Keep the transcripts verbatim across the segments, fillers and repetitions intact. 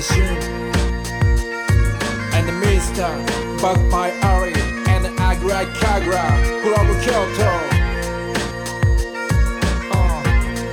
Edition and the Mister Bug by Ari and Agra Kagra from Kyoto. Uh,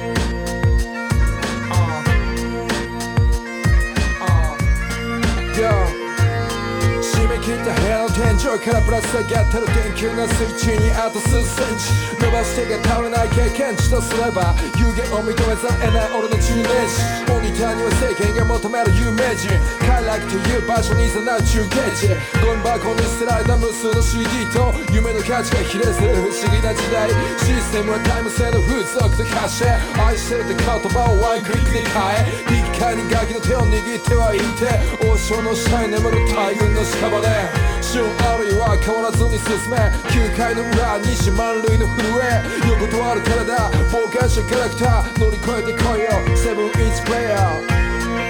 uh, uh, yo.切った部屋の天井からぶら下がってる電球のスイッチにあと数センチ伸ばしてが倒れない経験値とすれば有限を認めざる得ない俺の中年史モニターには世間が求める有名人快楽という場所に誘う中継地ゴミ箱に捨てられた無数の シーディー と夢の価値が比例する不思議な時代システムはタイム制の風俗と化して愛してるって言葉をワンクリックで変え引き換えにガキの手を握ってはいて王将の下に眠る大群の屍旬あるいは変わらずに進めきゅうかいの裏西満塁の震え横とある体傍観者キャラクター乗り越えてこいよセブンイチプレイヤー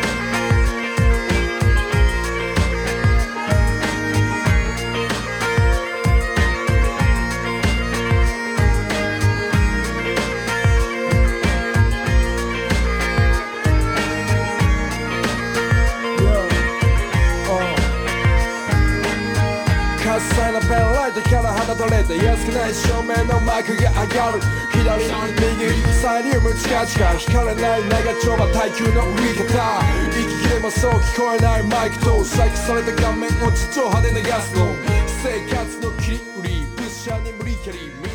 喝采のペンライトから放たれて安くない照明のマークが上がる左右サイリウムチカチカ光らない長丁場耐久の売り方息切れもそう聞こえないマイクと細工された画面を地上波で流すの生活の切り売りプッシャーに無理やり